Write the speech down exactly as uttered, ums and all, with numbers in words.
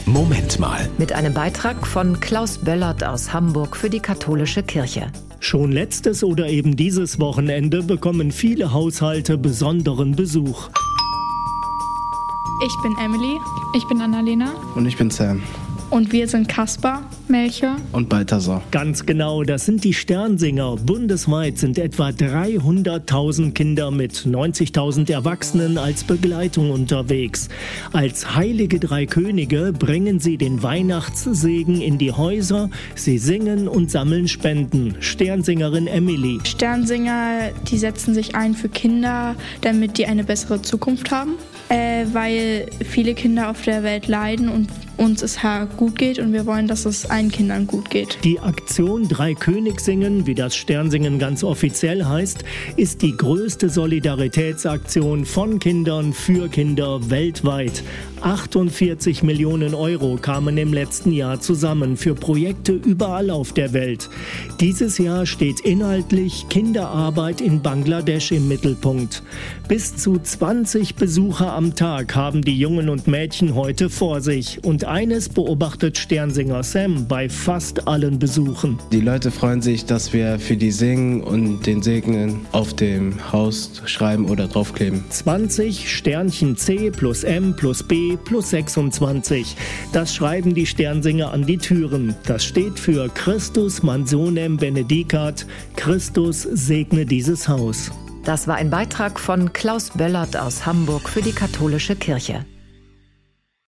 Moment mal. Mit einem Beitrag von Klaus Böllert aus Hamburg für die katholische Kirche. Schon letztes oder eben dieses Wochenende bekommen viele Haushalte besonderen Besuch. Ich bin Emily. Ich bin Annalena. Und ich bin Sam. Und wir sind Kaspar, Melchior und Balthasar. Ganz genau, das sind die Sternsinger. Bundesweit sind etwa dreihunderttausend Kinder mit neunzigtausend Erwachsenen als Begleitung unterwegs. Als heilige drei Könige bringen sie den Weihnachtssegen in die Häuser. Sie singen und sammeln Spenden. Sternsingerin Emily. Sternsinger, die setzen sich ein für Kinder, damit die eine bessere Zukunft haben. Äh, weil viele Kinder auf der Welt leiden und uns es gut geht und wir wollen, dass es allen Kindern gut geht. Die Aktion Drei König singen, wie das Sternsingen ganz offiziell heißt, ist die größte Solidaritätsaktion von Kindern für Kinder weltweit. achtundvierzig Millionen Euro kamen im letzten Jahr zusammen für Projekte überall auf der Welt. Dieses Jahr steht inhaltlich Kinderarbeit in Bangladesch im Mittelpunkt. Bis zu zwanzig Besucher am Tag haben die Jungen und Mädchen heute vor sich. Und eines beobachtet Sternsinger Sam bei fast allen Besuchen. Die Leute freuen sich, dass wir für die singen und den Segnen auf dem Haus schreiben oder draufkleben. zwanzig Sternchen C plus M plus B plus sechsundzwanzig. Das schreiben die Sternsinger an die Türen. Das steht für Christus Mansionem Benedicat. Christus segne dieses Haus. Das war ein Beitrag von Klaus Böllert aus Hamburg für die katholische Kirche.